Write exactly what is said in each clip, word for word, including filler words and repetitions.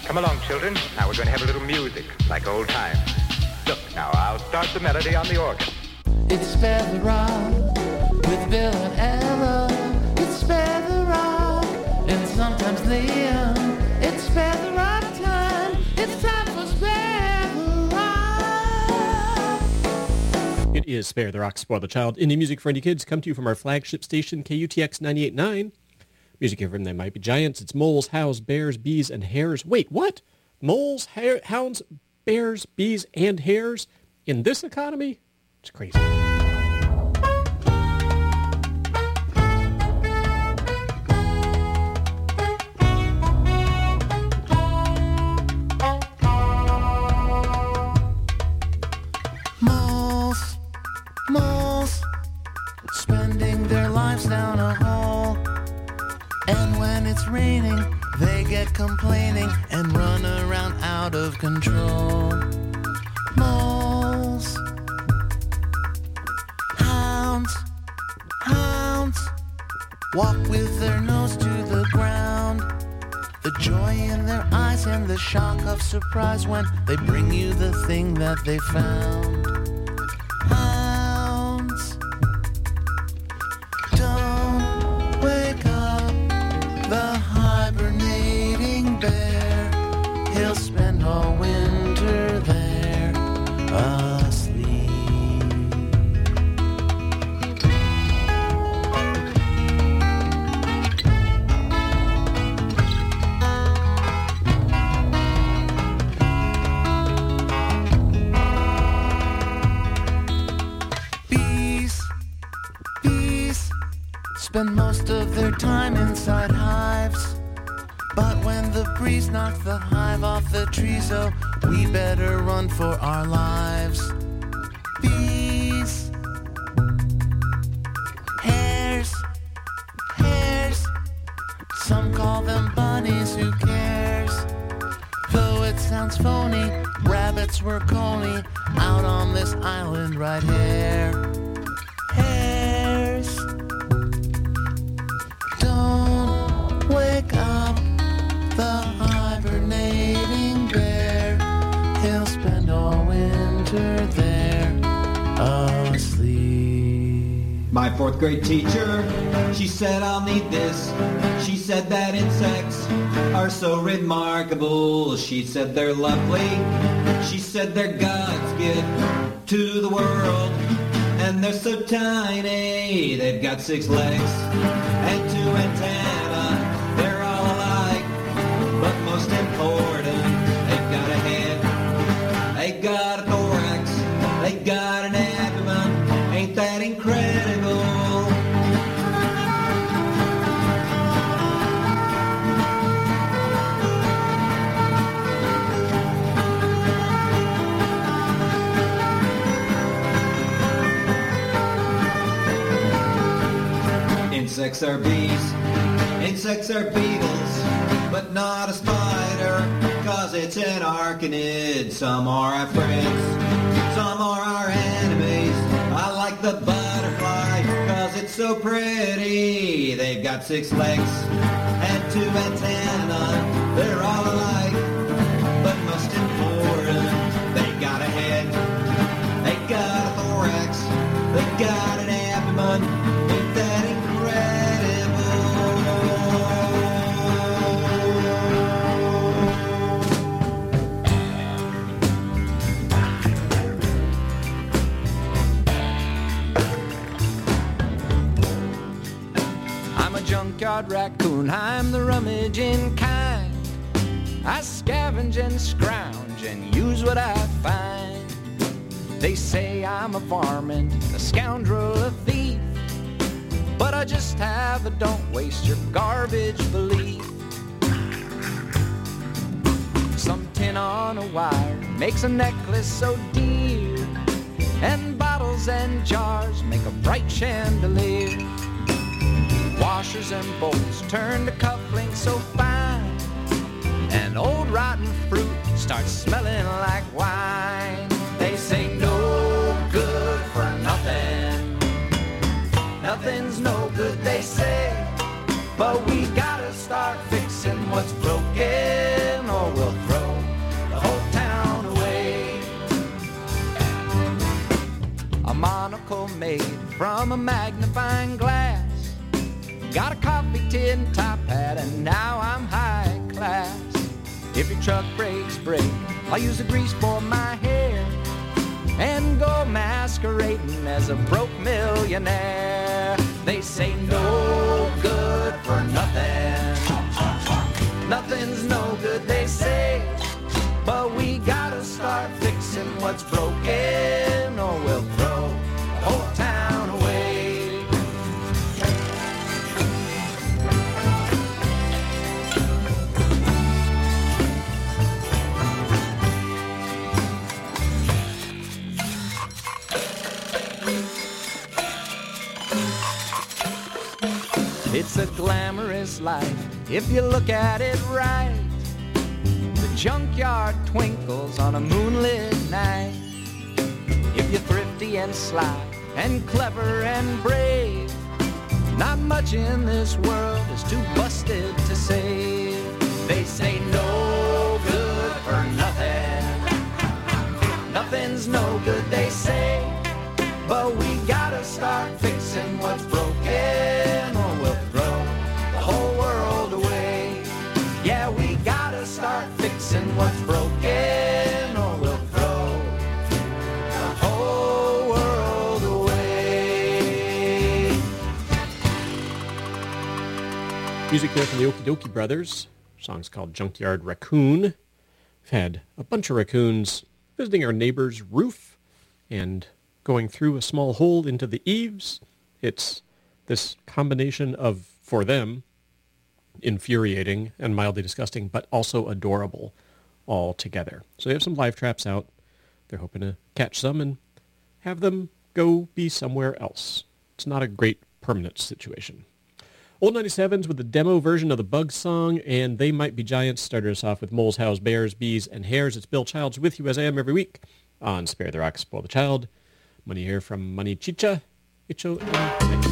Come along, children. Now we're going to have a little music, like old times. Look, now I'll start the melody on the organ. It's Spare the Rock with Bill and Ella. It's Spare the Rock and sometimes Liam. It's Spare the Rock time. It's time for Spare the Rock. It is Spare the Rock, Spoil the Child. Indie music for indie kids come to you from our flagship station, K U T X ninety-eight point nine. Music here from They Might Be Giants. It's moles, hows, bears, bees, and hares. Wait, what? Moles, ha- hounds, bears, bees, and hares in this economy? It's crazy. Moles, moles, spending their lives down a hole. And when it's raining, they get complaining and run around out of control. Moles, hounds, hounds, walk with their nose to the ground. The joy in their eyes and the shock of surprise when they bring you the thing that they found. Hounds, don't wake up the hibernating bear. He'll spend all winter there asleep. Bees, bees spend most of their time inside hives. But when the breeze knocks the hive off the trees, oh, we better run for our lives. Bees, hares, hares, some call them bunnies, who cares? Though it sounds phony, rabbits were coney out on this island right here. Hares, don't wake up the hibernating bear. He'll spend all winter there asleep. My fourth grade teacher, she said I'll need this. She said that insects are so remarkable. She said they're lovely. She said they're God's gift to the world. And they're so tiny, they've got six legs and two antennae. They're all alike, but most important, they've got a head, they got a thorax, they got an abdomen. Ain't that incredible? Insects are bees, insects are beetles, but not a spider, cause it's an arachnid. Some are our friends, some are our enemies. I like the butterfly, cause it's so pretty. They've got six legs and two antennae. They're all alike, but most important, they got a head, they got a thorax, they got an abdomen. Ain't that junkyard raccoon, I'm the rummaging kind. I scavenge and scrounge and use what I find. They say I'm a varmint, a scoundrel, a thief, but I just have a don't waste your garbage belief. Some tin on a wire makes a necklace so dear, and bottles and jars make a bright chandelier. Washers and bolts turn to cufflinks so fine, and old rotten fruit starts smelling like wine. They say no good for nothing, nothing's no good, they say, but we gotta start fixing what's broken or we'll from a magnifying glass. Got a coffee tin top hat and now I'm high class. If your truck brakes break, I'll use the grease for my hair and go masquerading as a broke millionaire. They say no good for nothing. Nothing's no good, they say. But we gotta start fixing what's broken or we'll throw the whole town away. It's a glamorous life if you look at it right. The junkyard twinkles on a moonlit night. If you're thrifty and sly and clever and brave, not much in this world is too busted to save. They say no good for nothing. Nothing's no good, they say. But we gotta start fixing what's broken or we'll throw the whole world away. Yeah, we gotta start fixing what's broken or we'll throw the whole world away. Music there from the Okie Dokie Brothers. The song's called Junkyard Raccoon. We've had a bunch of raccoons visiting our neighbor's roof and going through a small hole into the eaves. It's this combination of, for them, infuriating and mildly disgusting, but also adorable all together. So they have some live traps out. They're hoping to catch some and have them go be somewhere else. It's not a great permanent situation. Old ninety-sevens with the demo version of the Bugs song, and They Might Be Giants started us off with Moles, Hows, Bears, Bees, and Hares. It's Bill Childs with you as I am every week on Spare the Rock, Spoil the Child. Money here from Money Chicha. Icho and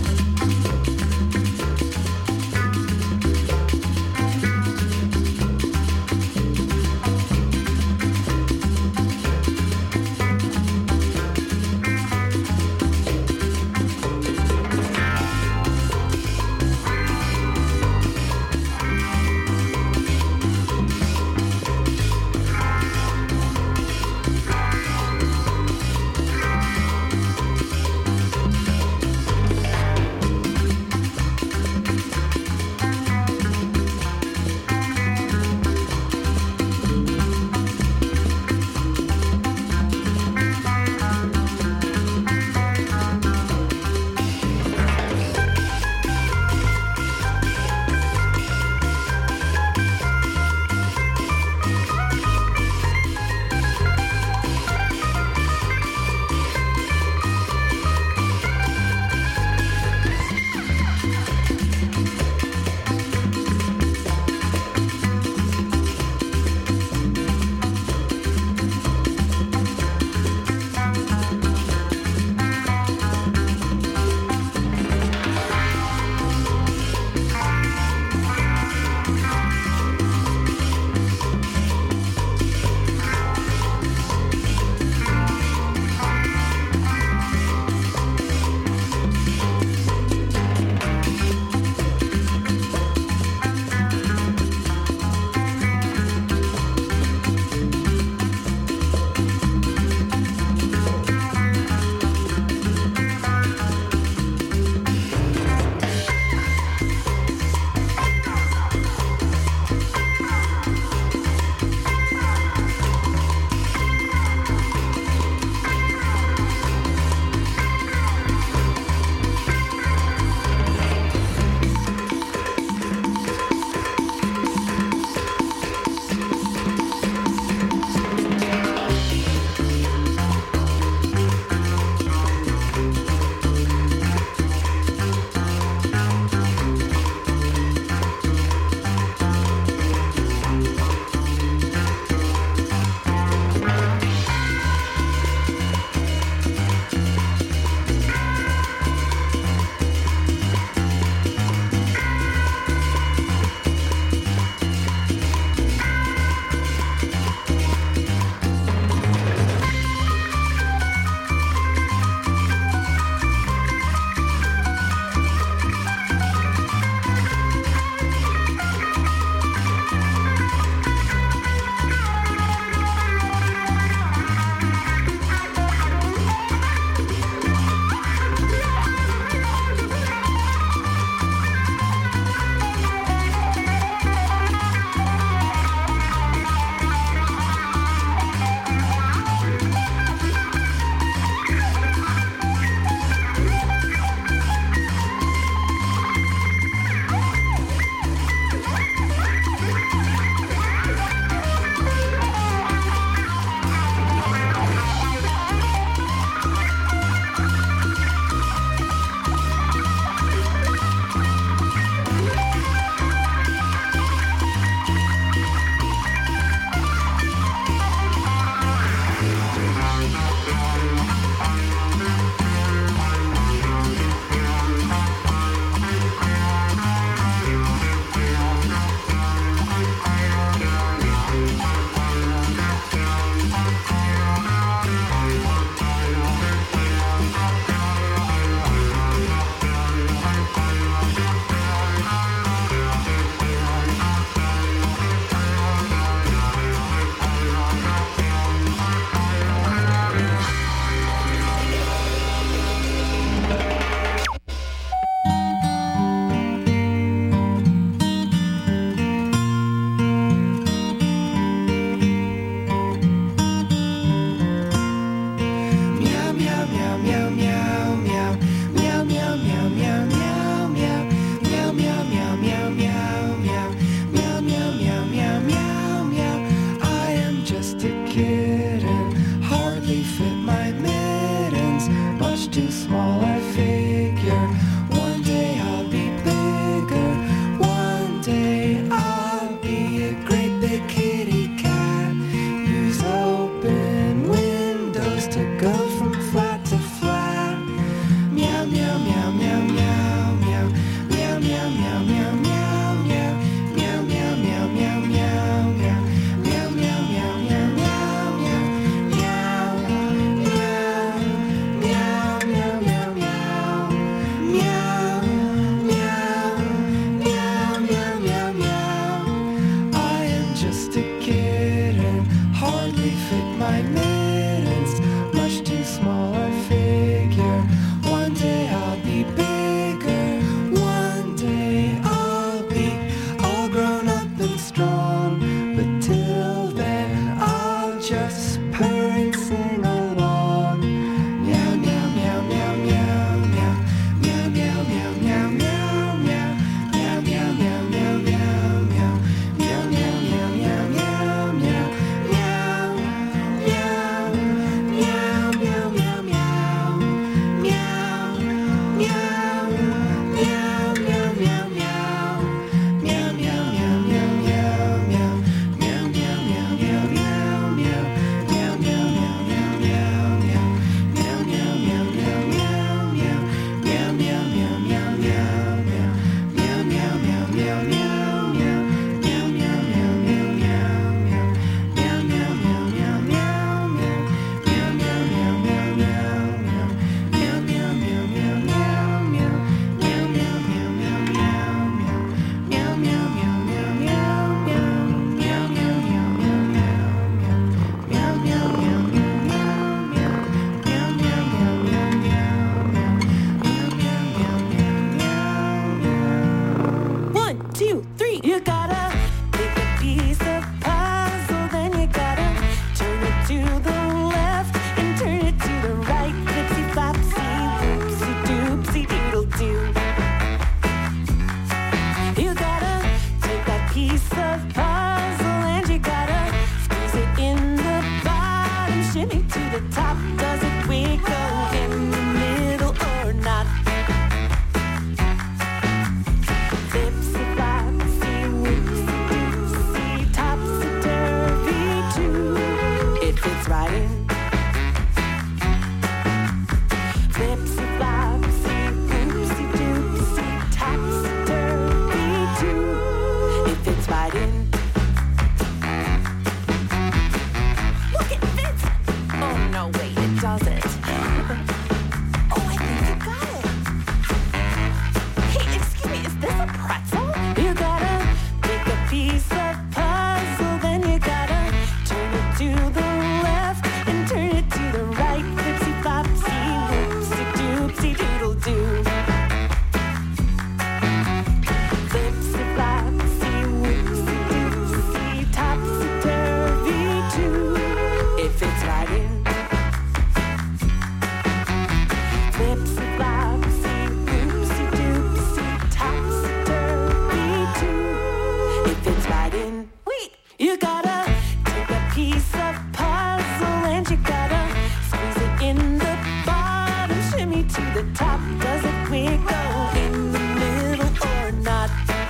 You gotta take a piece of puzzle and you gotta squeeze it in the bottom, shimmy to the top. Does it wiggle in the middle or not?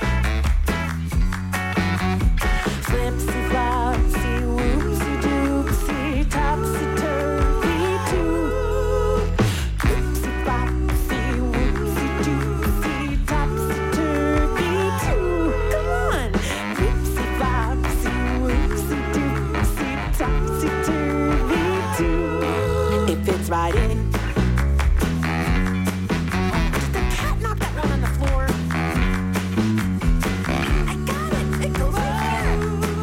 Flipsy, flopsy, whoopsy, doopsy, topsy, turvy, too. Flipsy, flopsy, whoopsy, doopsy, topsy, turvy, too. Come on! Flipsy, flopsy, whoopsy, doopsy, topsy, turvy, too. It fits right in. Did the cat knock that one on the floor? I got it! It goes right there!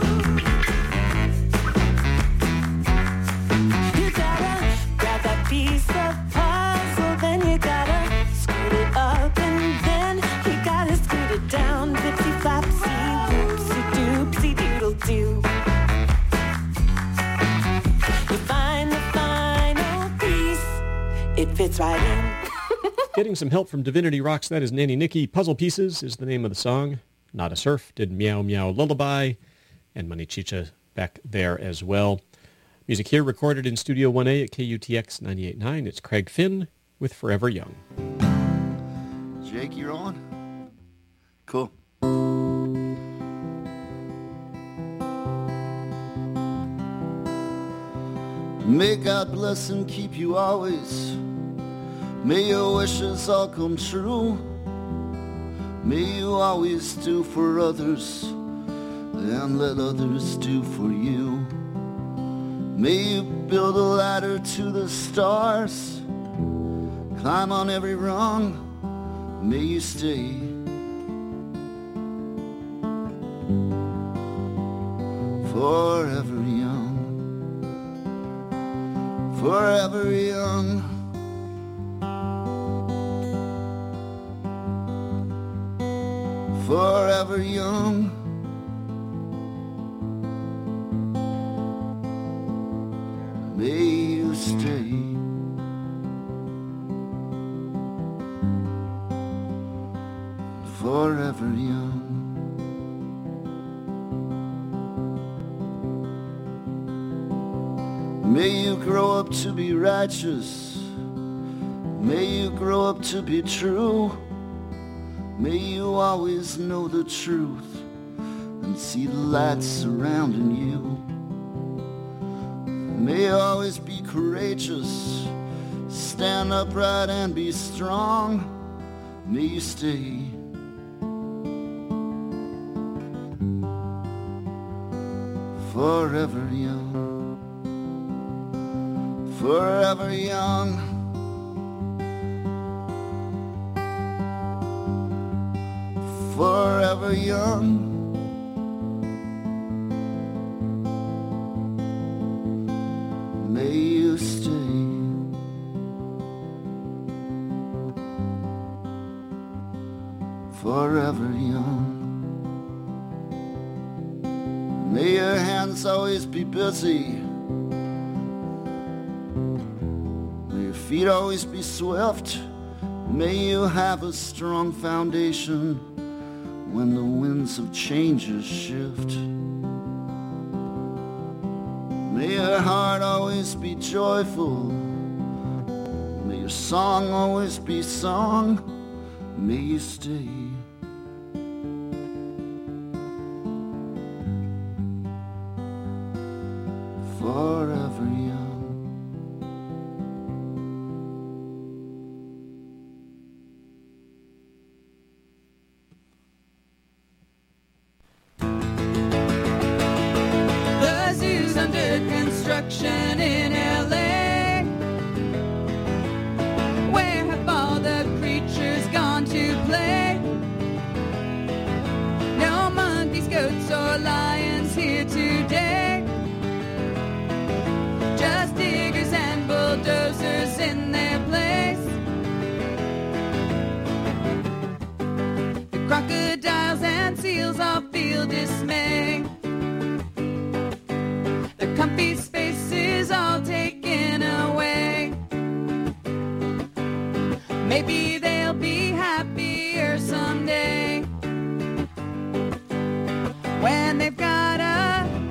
You gotta grab that piece of puzzle, then you gotta scoot it up, and then you gotta scoot it down. Flipsy, flopsy, whoopsy, doopsy, doodle doo. You find the final piece, it fits right in. Getting some help from Divinity Rocks, that is Nanny Nikki. Puzzle Pieces is the name of the song. Not a Surf did Meow Meow Lullaby, and Money Chicha back there as well. Music here recorded in Studio one A at K U T X ninety-eight point nine. It's Craig Finn with Forever Young. Jake, you're on? Cool. May God bless and keep you always. May your wishes all come true. May you always do for others and let others do for you. May you build a ladder to the stars, climb on every rung. May you stay forever young, forever young. Forever young. May you stay forever young. May you grow up to be righteous. May you grow up to be true. May you always know the truth and see the light surrounding you. May you always be courageous, stand upright and be strong. May you stay forever young, forever young. Forever young. May you stay forever young. May your hands always be busy. May your feet always be swift. May you have a strong foundation when the winds of changes shift. May your heart always be joyful. May your song always be sung. May you stay forever young. In L A, where have all the creatures gone to play? No monkeys, goats, or lions here today. Just diggers and bulldozers in their place. The crocodiles and seals all feel dismay. The comfy spaces all taken away. Maybe they'll be happier someday when they've got a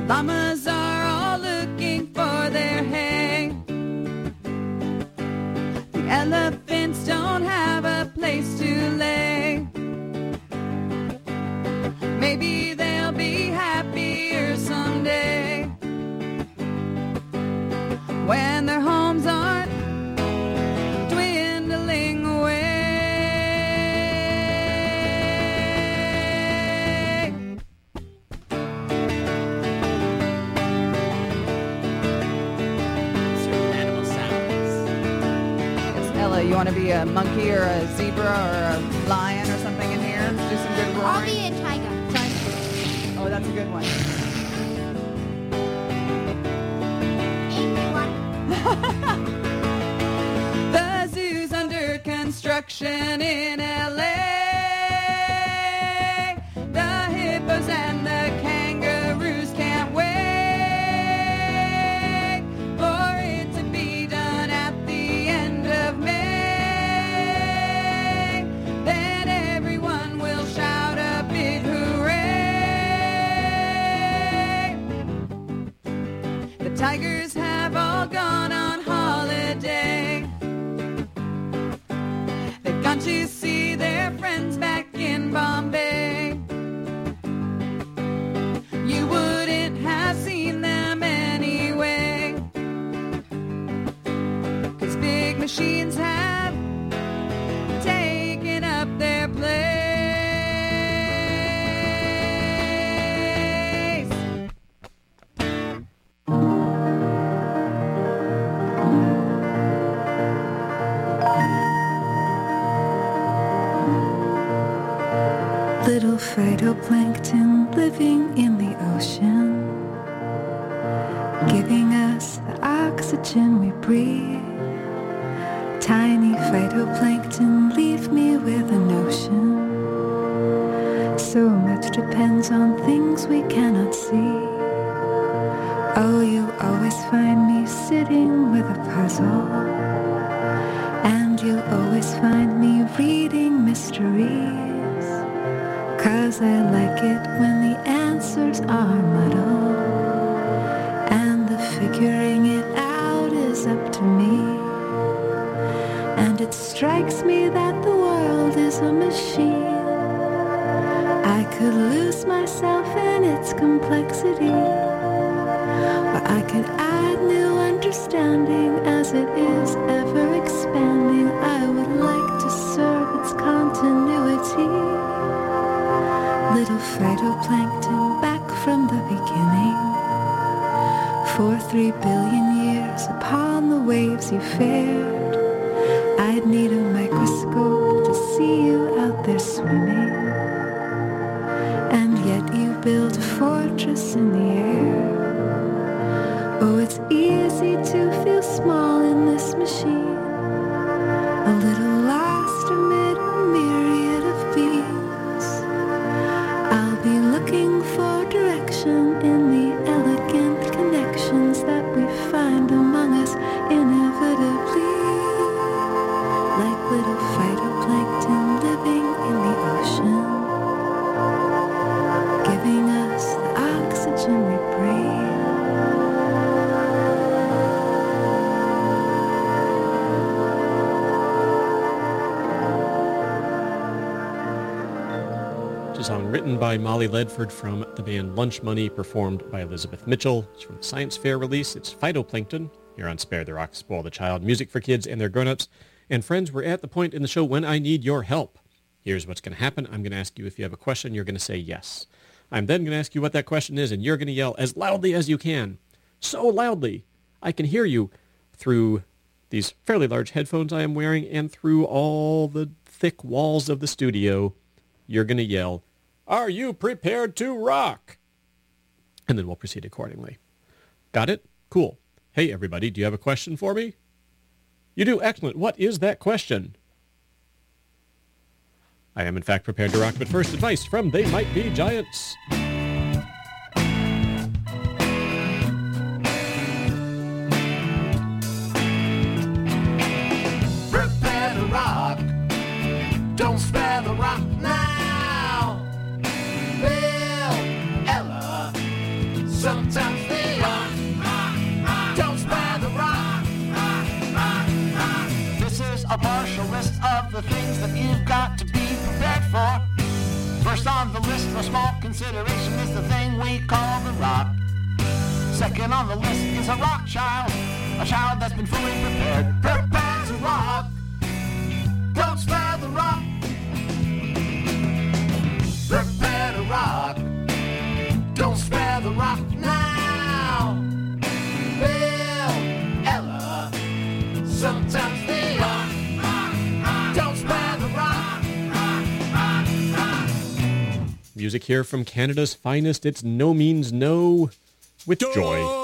Llamas are all looking for their hay. The elephants don't have a place to lay. Maybe they'll be happier someday when their homes aren't dwindling away. Animal sounds. Yes, Ella, you want to be a monkey or a zebra or a lion or something in here? Do some good roaring. I'll be a tiger. Oh, that's a good one. The zoo's under construction in L A. The hippos and the kangaroos can't wait for it to be done at the end of May. Then everyone will shout a big hooray. The tigers have all gone on holiday. They've gone to see their friends back in Bombay. You wouldn't have seen them anyway, 'cause big machines have taken up their place. Little phytoplankton living in the ocean, giving us the oxygen we breathe. Tiny phytoplankton leave me with a notion. So much depends on things we cannot see. Oh, you always find me sitting with a puzzle, and you'll always find me reading mysteries. 'Cause I like it when the answers are muddled, and the figuring it out is up to me. And it strikes me that the world is a machine. I could lose myself in its complexity, but I could add new understanding as it is ever expanding. I would like to serve its continuity. Little phytoplankton back from the beginning. For three billion years upon the waves you fared. I'd need a microscope to see you out there swimming. And yet you build a fortress in the air. Oh, it's easy to feel small in this machine. A little lost amid a myriad of beings. I'll be looking for direction in the elegant connections that we find among us inevitably. Like little phytoplankton living in the ocean, giving us the oxygen we breathe. A song written by Molly Ledford from the band Lunch Money, performed by Elizabeth Mitchell. It's from the Science Fair release. It's Phytoplankton here on Spare the Rock, Spoil the Child, music for kids and their grown-ups. And friends, we're at the point in the show when I need your help. Here's what's going to happen. I'm going to ask you if you have a question. You're going to say yes. I'm then going to ask you what that question is, and you're going to yell as loudly as you can. So loudly, I can hear you through these fairly large headphones I am wearing and through all the thick walls of the studio. You're going to yell, "Are you prepared to rock?" And then we'll proceed accordingly. Got it? Cool. Hey, everybody, do you have a question for me? You do? Excellent. What is that question? I am, in fact, prepared to rock, but first, advice from They Might Be Giants. Prepare to rock. Don't spare the rock now. Bill, Ella, Sometimes they are. Don't spare the rock. This is a partial list of the things that you've got to be prepared for. First on the list for small consideration is the thing we call the rock. Second on the list is a rock child, a child that's been fully prepared. Prepared to rock. Don't spare the rock. Prepare to rock. Don't spare the rock now. Bill, Ella, sometimes they are. Don't spare the rock. Music here from Canada's finest. It's No Means No with Joy.